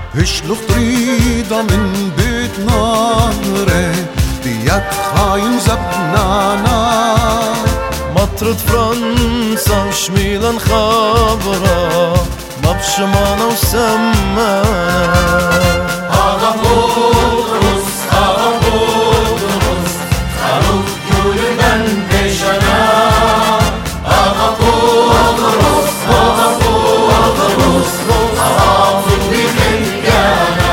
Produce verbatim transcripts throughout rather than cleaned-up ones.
هشلخ طريدة من بيت نهره ديك خاين زبنانا مطرد فرنسا وشميلان خبرة ما بشمانة وسمانا هذا بطرس هذا بطرس خروف يولدن بيشنا هذا بطرس هذا بطرس حافظ بخيانا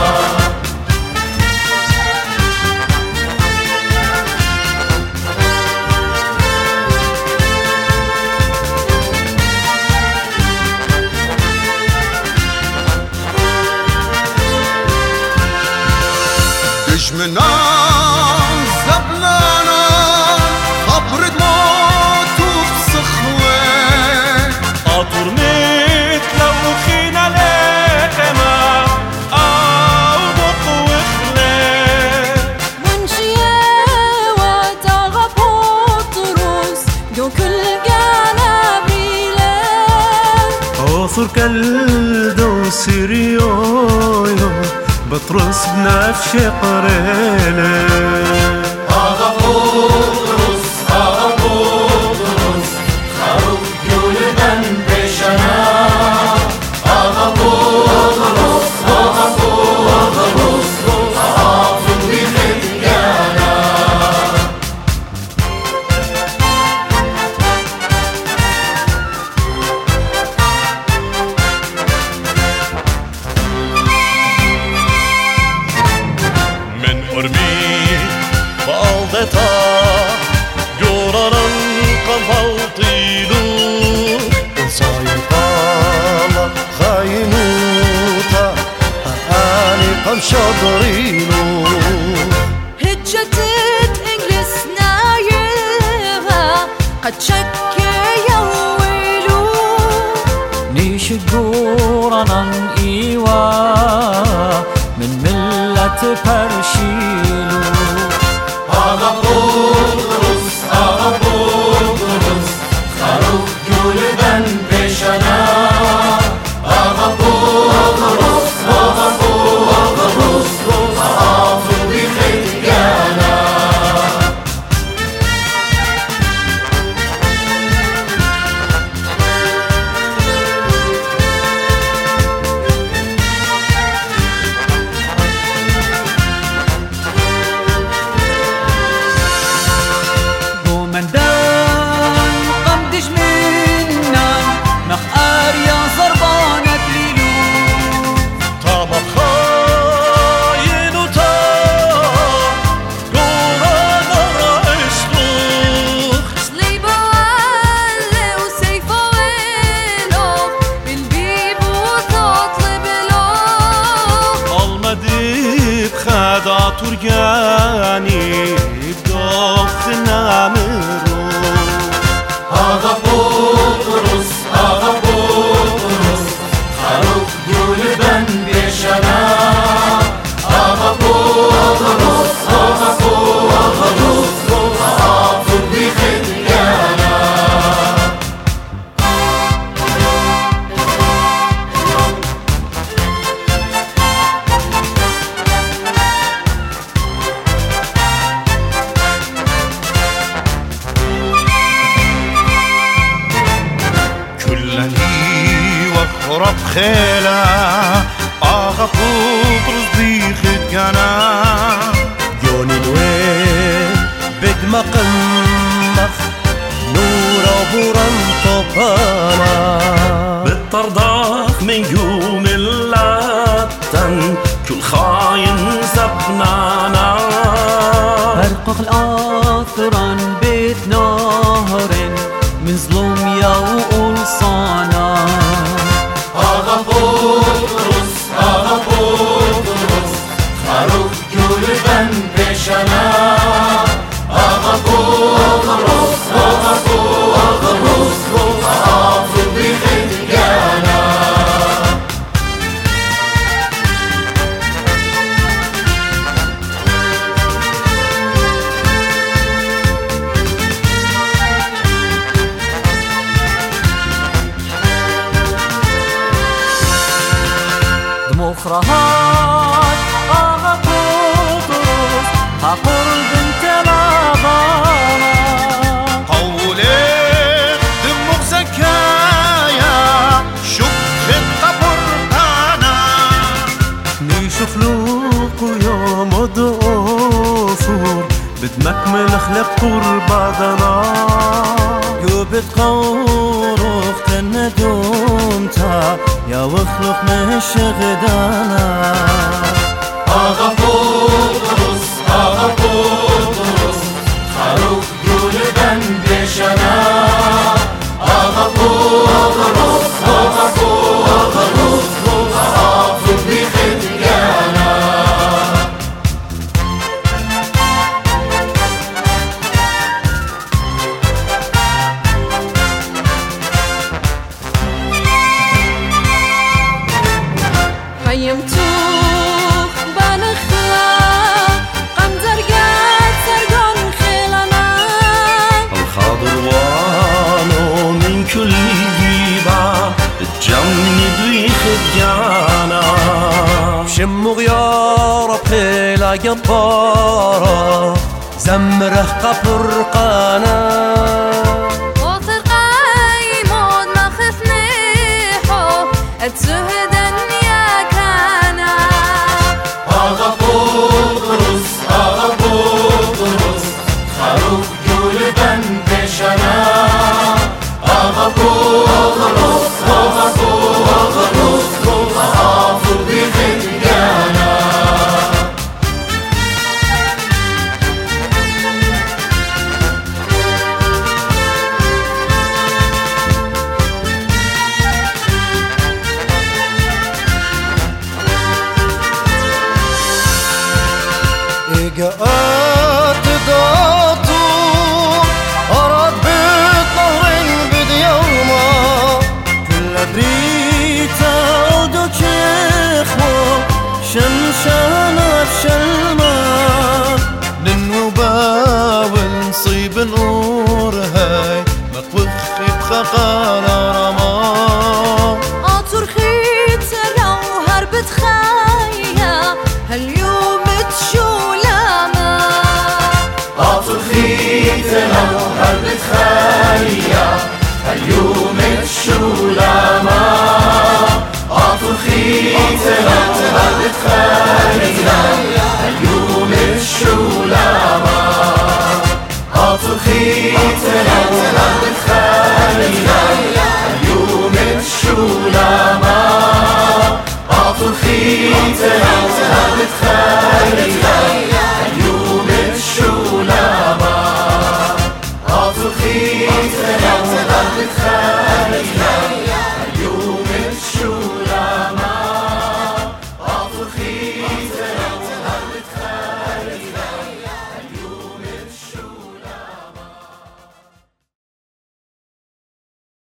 دجمنان زبنانا خبر موت وبسخوة قطر ميت لو خينا لقما أو بقوخنا منشية وتاغا بطرس جو كل جانا بيلان أوثر كالدو سيريويو بطرس بنفش قريلة هذا بطرس هذا بطرس خروف يولدن بيشنا هذا بطرس هذا بطرس حافظ بخيانا من أرمي بألدتا جوران قفلطيلو وصايطالا خاينوتا أهاني قم شضرينو هجتت إنجلس نايفا قد شكي يويلو نيش جورانا إيوا من ملة برشيلو هذا بطرس هذا بطرس خروف يولدن بيشنا هذا بطرس هذا بطرس حافظ بخيانا قومندان قمدش منا نخ آريا زربانة ليلو طابق خاين وطاب جورانا رأيشلوخ صليبه وعلي وسيفه ويلو بالبيب وتطلب له المديب خدا ترجاني بدوخ نامرو هذا بطرس هذا بطرس خروف يولدن بيشنا هذا بطرس هذا بطرس حافظ بخيانا كلني وخرب خيلة آغا بطرس بيخد جانا يوني الوين بدما قمخ نورا بوران طبانا بالطرداخ من يوم اللاتن كل خاين زبنانا برقق الآثران بيت نهر من ظلم يا وقلصانا هذا بطرس هذا بطرس خروف يولدن بيشنا هذا بطرس هذا بطرس حافظ بخيانا عصرهات آغا بطرس هقول بنت لابانا قولك دموع زكايا شبخت قبرتانا نشوف لوكو يوم دقصور بدمك ملخلق قربادنا يوبت قورخ كندومتا يا وخلق مش غدانا آغا بطرس آغا بطرس خروف گلبن بشنا آغا بطرس آغا بطرس خافو بخدگانا قيمتوخ بنخلا قم درقات سرقان خلنا الخاضر وانو من كل جيبة بتجمد ويخدجانا شم غيار بخيلة جبارة زمره قبر قانا وثر قايمون ما خفنيحو اتزهدن يا كانا آغا بطرس آغا بطرس خروف گلبن بشنا آغا بطرس آغا بطرس خافو بخدگانا إجاءات داتو أراد بطهر بديوما كل بريتا ودو تشيخو شمشانا بشلما للنوبة ونصيب نور هاي مقوخي بخقانا رما عطر خيت لو هربت خايا هاليوم تشولما عطر خيت لو هربت خايا اليوم تشولما عطر خيت لو هربت خايا اليوم تشولما عطر خيت لو هربت خايا اليوم تشولما عطر خيت